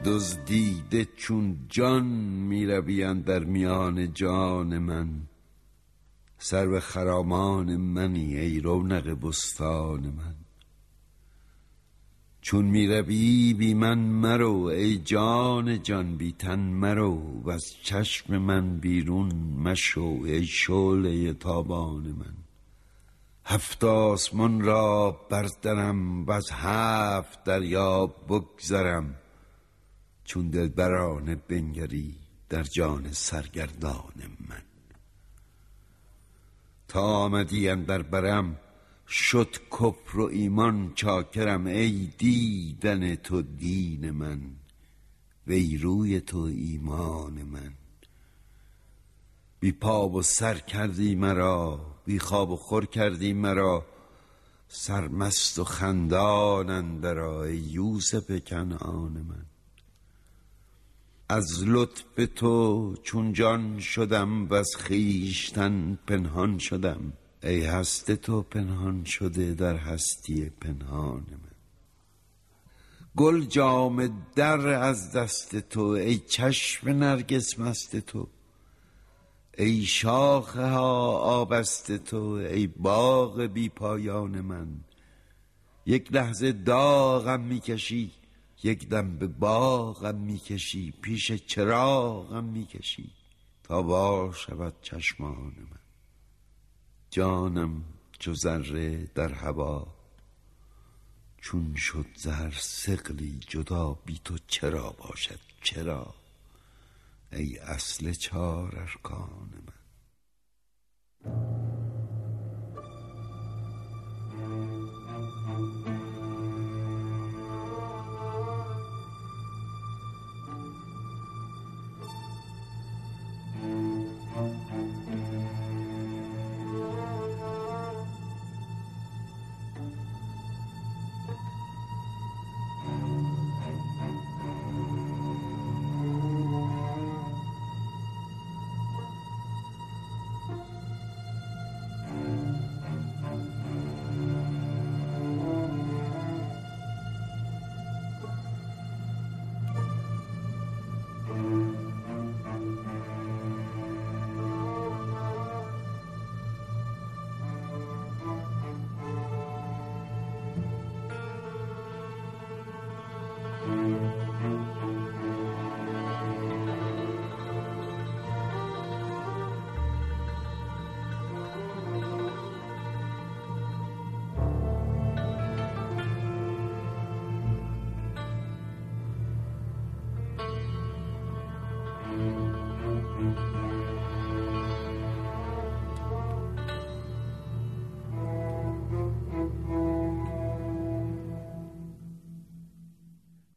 دزدیده چون جان می روی اندر میان جان من. سرو خرامان منی ای رونق بستان من. چون می روی بی من مرو ای جان جان، بی تن مرو و از چشم من بیرون مشو ای شعله تابان من. هفت آسمان را بردرم و از هفت دریا بگذرم، چون دلبرانه بنگری در جان سرگردان من. تا آمدی اندر برم شد کفر و ایمان چاکرم، ای دیدن تو دین من وی روی تو ایمان من. بی پا و سر کردی مرا، بی خواب و خور کردی مرا، سرمست و خندان اندر آ ای یوسف کنعان من. از لطف تو چون جان شدم و از خویشتن پنهان شدم، ای هست تو پنهان شده در هستی پنهان من. گل جامه در از دست تو ای چشم نرگس مست تو، ای شاخه ها آبست تو ای باغ بی پایان من. یک لحظه داغم میکشی، یک دم به باغم میکشی، پیش چراغم میکشی تا وا شود چشمان من. جانم چو ذره در هوا، چون شد ز هر ثقلی جدا، بی تو چرا باشد چرا ای اصل چار ارکان من.